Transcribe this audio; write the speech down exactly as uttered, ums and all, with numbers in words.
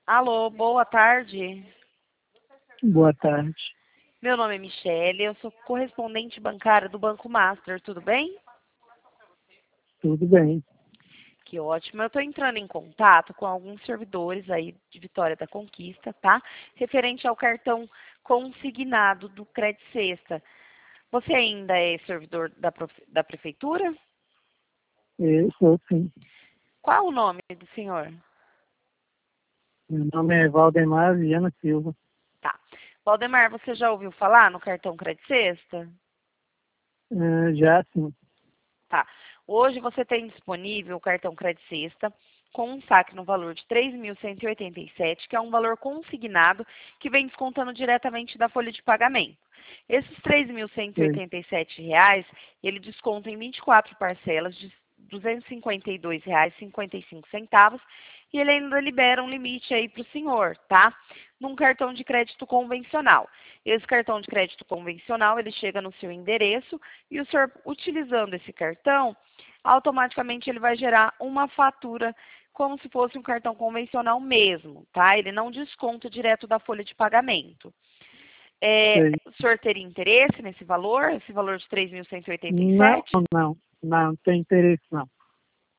Alô, boa tarde. Boa tarde. Meu nome é Michele, eu sou correspondente bancária do Banco Master, tudo bem? Tudo bem. Que ótimo. Eu estou entrando em contato com alguns servidores aí de Vitória da Conquista, tá? Referente ao cartão consignado do Credit Sexta. Você ainda é servidor da, profe- da prefeitura? Eu sou sim. Qual é o nome do senhor? Meu nome é Valdemar Viana Silva. Tá. Valdemar, você já ouviu falar no cartão Credit Sexta? Ah, já sim. Tá. Hoje você tem disponível o cartão Credit Sexta com um saque no valor de três mil cento e oitenta e sete, que é um valor consignado que vem descontando diretamente da folha de pagamento. Esses três mil cento e Sei. oitenta e sete reais, ele desconta em vinte e quatro parcelas de duzentos e cinquenta e dois reais e cinquenta e cinco centavos e ele ainda libera um limite aí para o senhor, tá? Num cartão de crédito convencional. Esse cartão de crédito convencional, ele chega no seu endereço e o senhor, utilizando esse cartão, automaticamente ele vai gerar uma fatura como se fosse um cartão convencional mesmo, tá? Ele não desconta direto da folha de pagamento. É, Sei. o senhor teria interesse nesse valor, esse valor de três mil cento e oitenta e Não, sete? não. Não, não tem interesse não.